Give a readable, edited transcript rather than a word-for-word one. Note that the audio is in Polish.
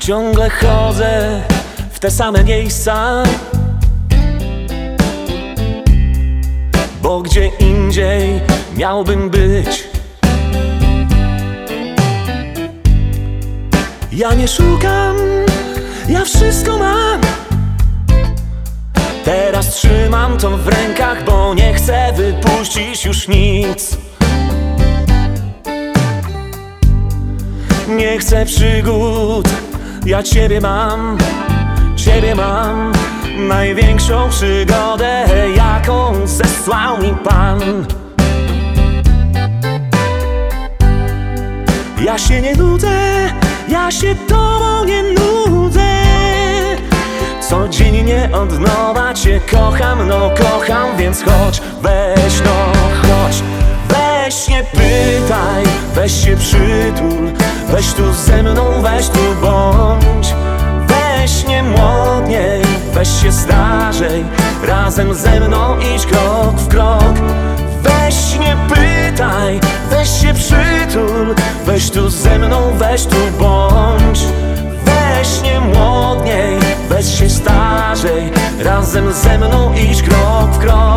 Ciągle chodzę w te same miejsca, bo gdzie indziej miałbym być. Ja nie szukam, ja wszystko mam. Teraz trzymam to w rękach, bo nie chcę wypuścić już nic. Nie chcę przygód, ja Ciebie mam, największą przygodę, jaką zesłał mi Pan. Ja się nie nudzę, ja się Tobą nie nudzę. Codziennie od nowa Cię kocham, no kocham, więc chodź, weź, no chodź. Weź nie pytaj, weź się przytul, weź tu ze mną, weź tu bądź. Weź nie młodniej, weź się starzej, razem ze mną idź krok w krok. Weź nie pytaj, weź się przytul, weź tu ze mną, weź tu bądź. Weź nie młodniej, weź się starzej, razem ze mną idź krok w krok.